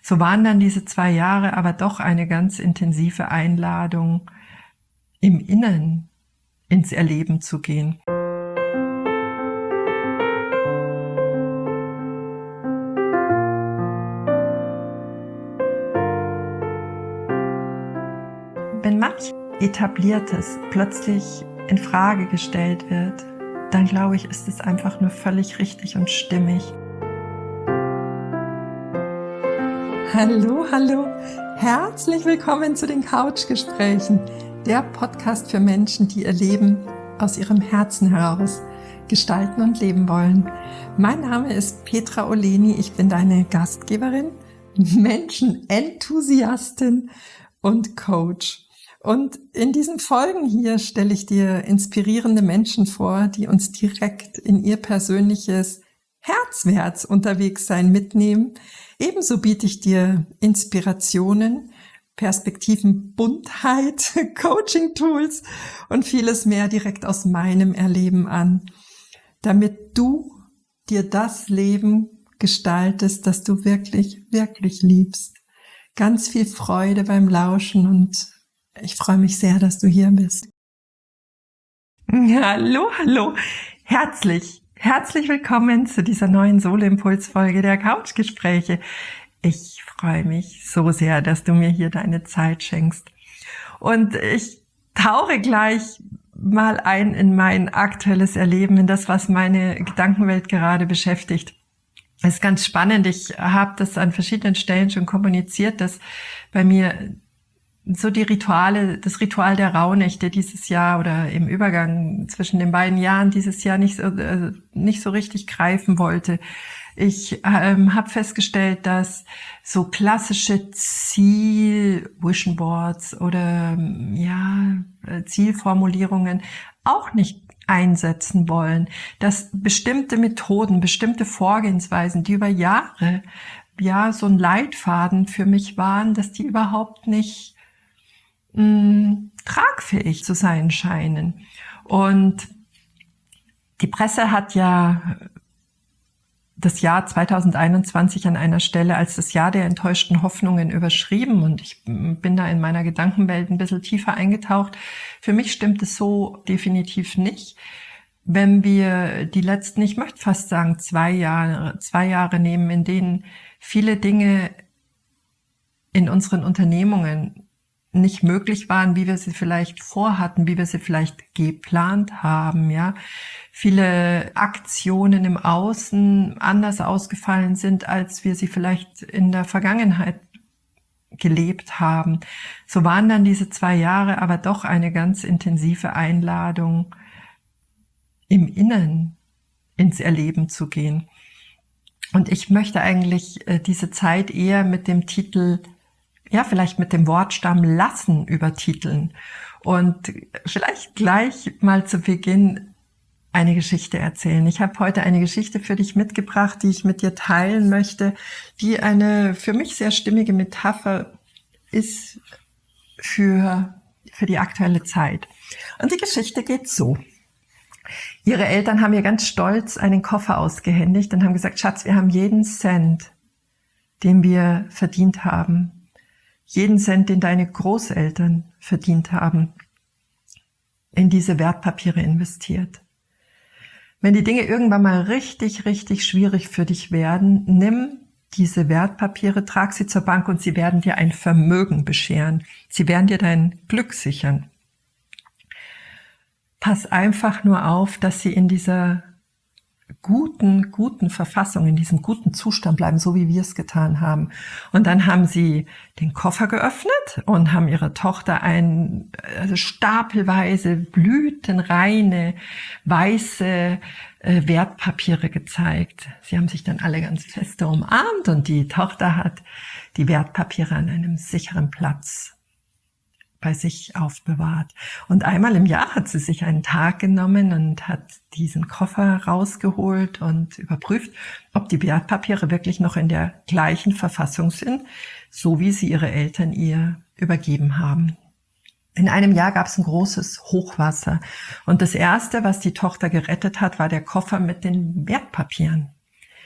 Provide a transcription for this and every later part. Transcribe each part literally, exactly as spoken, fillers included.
So waren dann diese zwei Jahre aber doch eine ganz intensive Einladung, im Inneren ins Erleben zu gehen. Wenn manch Etabliertes plötzlich in Frage gestellt wird, dann glaube ich, ist es einfach nur völlig richtig und stimmig. Hallo, hallo, herzlich willkommen zu den Couchgesprächen, der Podcast für Menschen, die ihr Leben aus ihrem Herzen heraus gestalten und leben wollen. Mein Name ist Petra Oleni, ich bin deine Gastgeberin, Menschenenthusiastin und Coach. Und in diesen Folgen hier stelle ich dir inspirierende Menschen vor, die uns direkt in ihr persönliches Herzwärts unterwegs sein mitnehmen. Ebenso biete ich dir Inspirationen, Perspektiven, Buntheit, Coaching-Tools und vieles mehr direkt aus meinem Erleben an, damit du dir das Leben gestaltest, das du wirklich, wirklich liebst. Ganz viel Freude beim Lauschen und ich freue mich sehr, dass du hier bist. Hallo, hallo. Herzlich, herzlich willkommen zu dieser neuen Solo-Impuls-Folge der Couchgespräche. Ich freue mich so sehr, dass du mir hier deine Zeit schenkst. Und ich tauche gleich mal ein in mein aktuelles Erleben, in das, was meine Gedankenwelt gerade beschäftigt. Es ist ganz spannend. Ich habe das an verschiedenen Stellen schon kommuniziert, dass bei mir so die Rituale, das Ritual der Rauhnächte dieses Jahr oder im Übergang zwischen den beiden Jahren dieses Jahr nicht so, äh, nicht so richtig greifen wollte. Ich ähm, habe festgestellt, dass so klassische Ziel-Vision Boards oder ja Zielformulierungen auch nicht einsetzen wollen, dass bestimmte Methoden, bestimmte Vorgehensweisen, die über Jahre ja so ein Leitfaden für mich waren, dass die überhaupt nicht mh, tragfähig zu sein scheinen. Und die Presse hat ja das Jahr zweitausendeinundzwanzig an einer Stelle als das Jahr der enttäuschten Hoffnungen überschrieben und ich bin da in meiner Gedankenwelt ein bisschen tiefer eingetaucht. Für mich stimmt es so definitiv nicht. Wenn wir die letzten, ich möchte fast sagen, zwei Jahre, zwei Jahre nehmen, in denen viele Dinge in unseren Unternehmungen nicht möglich waren, wie wir sie vielleicht vorhatten, wie wir sie vielleicht geplant haben, ja. Viele Aktionen im Außen anders ausgefallen sind, als wir sie vielleicht in der Vergangenheit gelebt haben. So waren dann diese zwei Jahre aber doch eine ganz intensive Einladung, im Inneren ins Erleben zu gehen. Und ich möchte eigentlich diese Zeit eher mit dem Titel, ja, vielleicht mit dem Wortstamm lassen übertiteln und vielleicht gleich mal zu Beginn eine Geschichte erzählen. Ich habe heute eine Geschichte für dich mitgebracht, die ich mit dir teilen möchte, die eine für mich sehr stimmige Metapher ist für, für die aktuelle Zeit. Und die Geschichte geht so. Ihre Eltern haben ihr ganz stolz einen Koffer ausgehändigt und haben gesagt, Schatz, wir haben jeden Cent, den wir verdient haben, jeden Cent, den deine Großeltern verdient haben, in diese Wertpapiere investiert. Wenn die Dinge irgendwann mal richtig, richtig schwierig für dich werden, nimm diese Wertpapiere, trag sie zur Bank und sie werden dir ein Vermögen bescheren. Sie werden dir dein Glück sichern. Pass einfach nur auf, dass sie in dieser guten, guten Verfassung, in diesem guten Zustand bleiben, so wie wir es getan haben. Und dann haben sie den Koffer geöffnet und haben ihrer Tochter ein also stapelweise blütenreine, weiße äh, Wertpapiere gezeigt. Sie haben sich dann alle ganz feste umarmt und die Tochter hat die Wertpapiere an einem sicheren Platz bei sich aufbewahrt. Und einmal im Jahr hat sie sich einen Tag genommen und hat diesen Koffer rausgeholt und überprüft, ob die Wertpapiere wirklich noch in der gleichen Verfassung sind, so wie sie ihre Eltern ihr übergeben haben. In einem Jahr gab es ein großes Hochwasser und das Erste, was die Tochter gerettet hat, war der Koffer mit den Wertpapieren.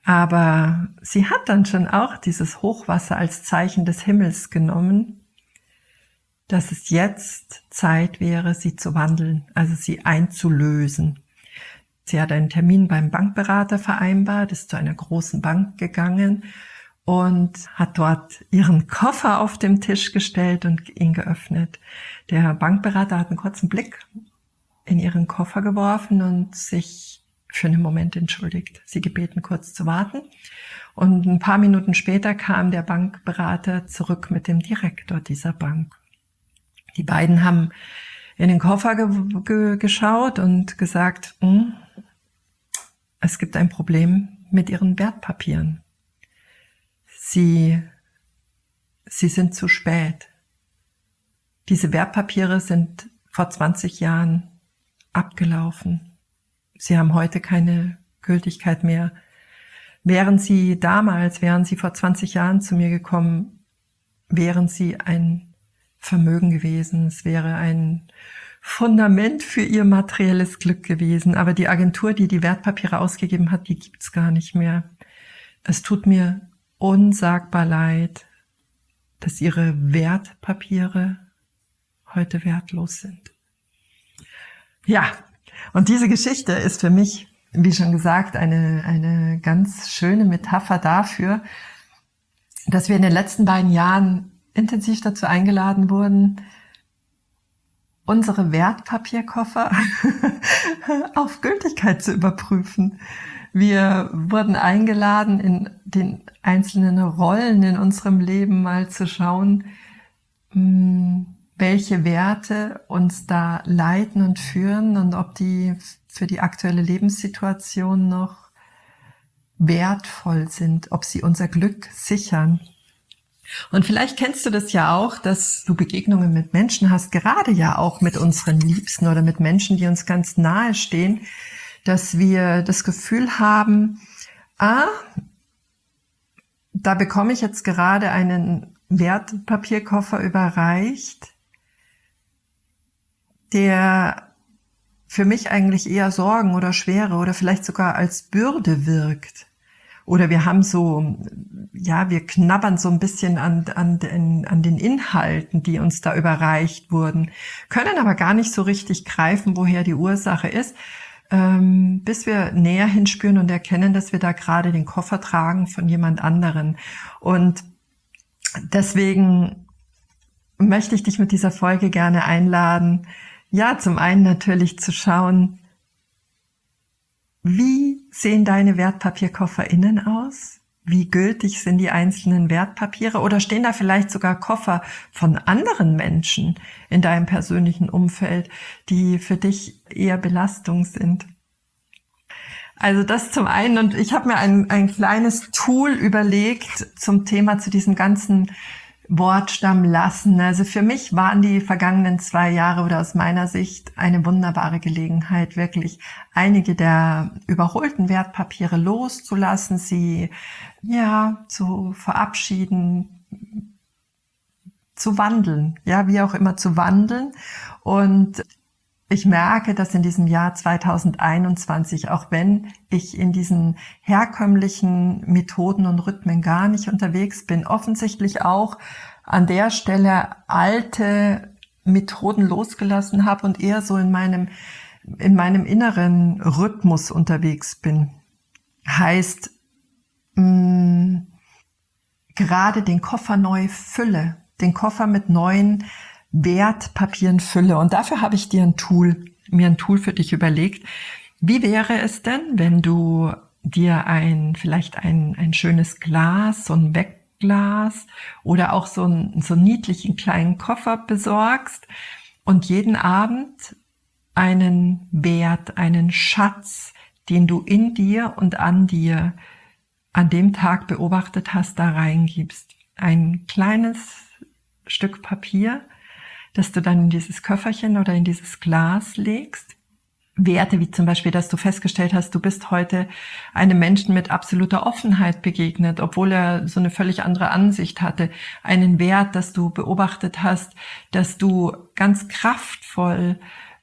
Aber sie hat dann schon auch dieses Hochwasser als Zeichen des Himmels genommen, dass es jetzt Zeit wäre, sie zu wandeln, also sie einzulösen. Sie hat einen Termin beim Bankberater vereinbart, ist zu einer großen Bank gegangen und hat dort ihren Koffer auf den Tisch gestellt und ihn geöffnet. Der Bankberater hat einen kurzen Blick in ihren Koffer geworfen und sich für einen Moment entschuldigt. Sie gebeten, kurz zu warten. Und ein paar Minuten später kam der Bankberater zurück mit dem Direktor dieser Bank. Die beiden haben in den Koffer ge- ge- geschaut und gesagt, hm, es gibt ein Problem mit ihren Wertpapieren. Sie, sie sind zu spät. Diese Wertpapiere sind vor zwanzig Jahren abgelaufen. Sie haben heute keine Gültigkeit mehr. Wären Sie damals, wären Sie vor zwanzig Jahren zu mir gekommen, wären Sie ein Vermögen gewesen. Es wäre ein Fundament für Ihr materielles Glück gewesen. Aber die Agentur, die die Wertpapiere ausgegeben hat, die gibt's gar nicht mehr. Es tut mir unsagbar leid, dass Ihre Wertpapiere heute wertlos sind. Ja, und diese Geschichte ist für mich, wie schon gesagt, eine, eine ganz schöne Metapher dafür, dass wir in den letzten beiden Jahren intensiv dazu eingeladen wurden, unsere Wertpapierkoffer auf Gültigkeit zu überprüfen. Wir wurden eingeladen, in den einzelnen Rollen in unserem Leben mal zu schauen, welche Werte uns da leiten und führen und ob die für die aktuelle Lebenssituation noch wertvoll sind, ob sie unser Glück sichern. Und vielleicht kennst du das ja auch, dass du Begegnungen mit Menschen hast, gerade ja auch mit unseren Liebsten oder mit Menschen, die uns ganz nahe stehen, dass wir das Gefühl haben, ah, da bekomme ich jetzt gerade einen Wertpapierkoffer überreicht, der für mich eigentlich eher Sorgen oder Schwere oder vielleicht sogar als Bürde wirkt. Oder wir haben so, ja, wir knabbern so ein bisschen an, an, den, an den Inhalten, die uns da überreicht wurden, können aber gar nicht so richtig greifen, woher die Ursache ist, ähm, bis wir näher hinspüren und erkennen, dass wir da gerade den Koffer tragen von jemand anderen. Und deswegen möchte ich dich mit dieser Folge gerne einladen, ja, zum einen natürlich zu schauen, wie sehen deine Wertpapierkoffer innen aus? Wie gültig sind die einzelnen Wertpapiere? Oder stehen da vielleicht sogar Koffer von anderen Menschen in deinem persönlichen Umfeld, die für dich eher Belastung sind? Also das zum einen. Und ich habe mir ein, ein kleines Tool überlegt zum Thema, zu diesem ganzen Wortstamm lassen. Also für mich waren die vergangenen zwei Jahre oder aus meiner Sicht eine wunderbare Gelegenheit, wirklich einige der überholten Wertpapiere loszulassen, sie ja zu verabschieden, zu wandeln, ja, wie auch immer zu wandeln. Und ich merke, dass in diesem Jahr zweitausendeinundzwanzig, auch wenn ich in diesen herkömmlichen Methoden und Rhythmen gar nicht unterwegs bin, offensichtlich auch an der Stelle alte Methoden losgelassen habe und eher so in meinem, in meinem inneren Rhythmus unterwegs bin. Heißt, mh, gerade den Koffer neu fülle, den Koffer mit neuen Wertpapieren fülle. Und dafür habe ich dir ein Tool, mir ein Tool für dich überlegt. Wie wäre es denn, wenn du dir ein, vielleicht ein, ein schönes Glas, so ein Wegglas oder auch so einen, so einen niedlichen kleinen Koffer besorgst und jeden Abend einen Wert, einen Schatz, den du in dir und an dir an dem Tag beobachtet hast, da reingibst. Ein kleines Stück Papier, dass du dann in dieses Köfferchen oder in dieses Glas legst. Werte wie zum Beispiel, dass du festgestellt hast, du bist heute einem Menschen mit absoluter Offenheit begegnet, obwohl er so eine völlig andere Ansicht hatte. Einen Wert, dass du beobachtet hast, dass du ganz kraftvoll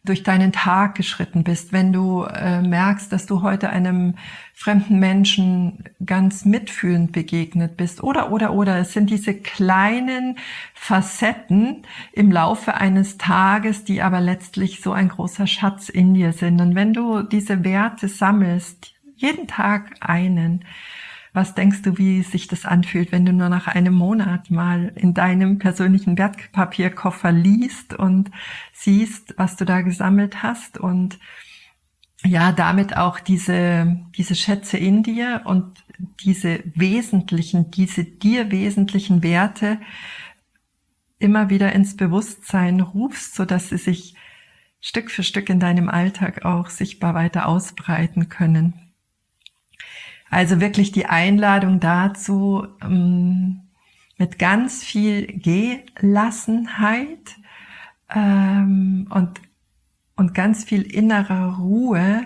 durch deinen Tag geschritten bist, wenn du äh, merkst, dass du heute einem fremden Menschen ganz mitfühlend begegnet bist, oder, oder, oder. Es sind diese kleinen Facetten im Laufe eines Tages, die aber letztlich so ein großer Schatz in dir sind. Und wenn du diese Werte sammelst, jeden Tag einen, was denkst du, wie sich das anfühlt, wenn du nur nach einem Monat mal in deinem persönlichen Wertpapierkoffer liest und siehst, was du da gesammelt hast und ja, damit auch diese, diese Schätze in dir und diese wesentlichen, diese dir wesentlichen Werte immer wieder ins Bewusstsein rufst, sodass sie sich Stück für Stück in deinem Alltag auch sichtbar weiter ausbreiten können. Also wirklich die Einladung dazu, mit ganz viel Gelassenheit und, und ganz viel innerer Ruhe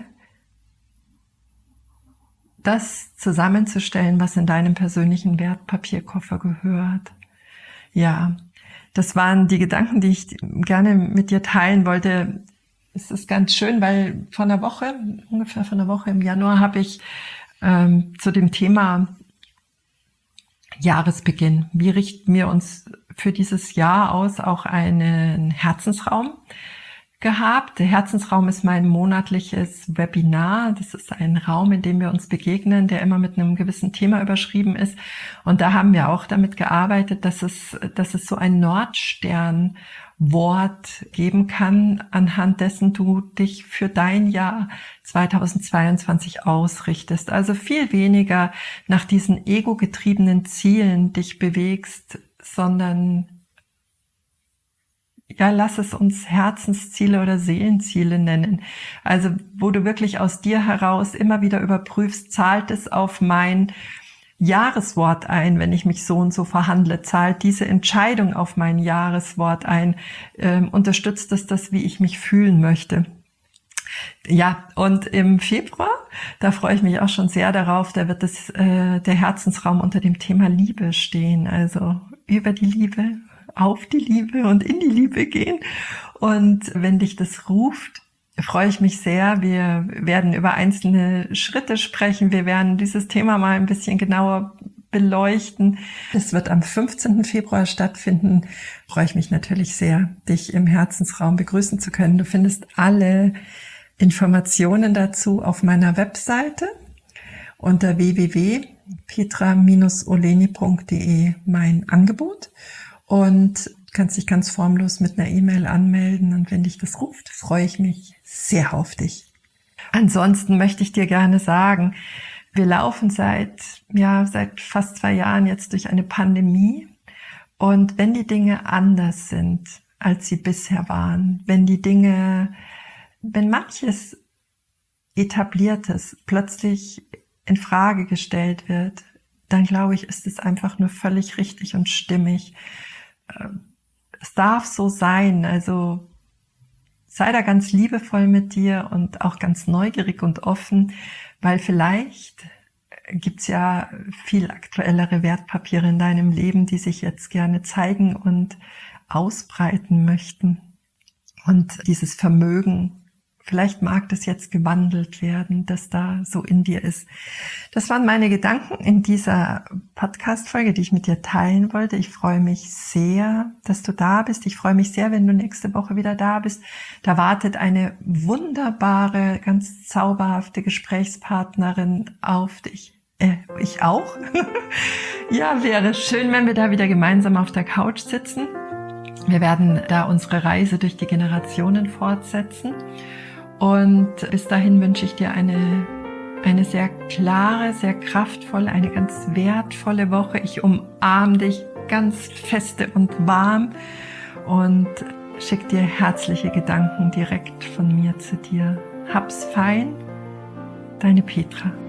das zusammenzustellen, was in deinem persönlichen Wertpapierkoffer gehört. Ja, das waren die Gedanken, die ich gerne mit dir teilen wollte. Es ist ganz schön, weil vor einer Woche, ungefähr vor einer Woche im Januar, habe ich Ähm, zu dem Thema Jahresbeginn. Wie richten wir uns für dieses Jahr aus? Auch einen Herzensraum gehabt. Der Herzensraum ist mein monatliches Webinar. Das ist ein Raum, in dem wir uns begegnen, der immer mit einem gewissen Thema überschrieben ist. Und da haben wir auch damit gearbeitet, dass es, dass es so ein Nordstern Wort geben kann, anhand dessen du dich für dein Jahr zweitausendzweiundzwanzig ausrichtest. Also viel weniger nach diesen ego-getriebenen Zielen dich bewegst, sondern ja, lass es uns Herzensziele oder Seelenziele nennen. Also wo du wirklich aus dir heraus immer wieder überprüfst, zahlt es auf mein Jahreswort ein, wenn ich mich so und so verhandle, zahlt diese Entscheidung auf mein Jahreswort ein, äh, unterstützt es das, wie ich mich fühlen möchte. Ja, und im Februar, da freue ich mich auch schon sehr darauf, da wird das, äh, der Herzensraum unter dem Thema Liebe stehen, also über die Liebe, auf die Liebe und in die Liebe gehen. Und wenn dich das ruft, freue ich mich sehr. Wir werden über einzelne Schritte sprechen. Wir werden dieses Thema mal ein bisschen genauer beleuchten. Es wird am fünfzehnten Februar stattfinden. Freue ich mich natürlich sehr, dich im Herzensraum begrüßen zu können. Du findest alle Informationen dazu auf meiner Webseite unter w w w punkt petra Bindestrich oleni punkt de, mein Angebot. Und kannst dich ganz formlos mit einer E-Mail anmelden, und wenn dich das ruft, freue ich mich sehr auf dich. Ansonsten möchte ich dir gerne sagen, wir laufen seit, ja, seit fast zwei Jahren jetzt durch eine Pandemie, und wenn die Dinge anders sind, als sie bisher waren, wenn die Dinge, wenn manches Etabliertes plötzlich in Frage gestellt wird, dann glaube ich, ist es einfach nur völlig richtig und stimmig. Es darf so sein, also sei da ganz liebevoll mit dir und auch ganz neugierig und offen, weil vielleicht gibt's ja viel aktuellere Wertpapiere in deinem Leben, die sich jetzt gerne zeigen und ausbreiten möchten. Und dieses Vermögen, vielleicht mag das jetzt gewandelt werden, das da so in dir ist. Das waren meine Gedanken in dieser Podcast-Folge, die ich mit dir teilen wollte. Ich freue mich sehr, dass du da bist. Ich freue mich sehr, wenn du nächste Woche wieder da bist. Da wartet eine wunderbare, ganz zauberhafte Gesprächspartnerin auf dich. Äh, ich auch. Ja, wäre schön, wenn wir da wieder gemeinsam auf der Couch sitzen. Wir werden da unsere Reise durch die Generationen fortsetzen. Und bis dahin wünsche ich dir eine, eine sehr klare, sehr kraftvolle, eine ganz wertvolle Woche. Ich umarme dich ganz feste und warm und schicke dir herzliche Gedanken direkt von mir zu dir. Hab's fein, deine Petra.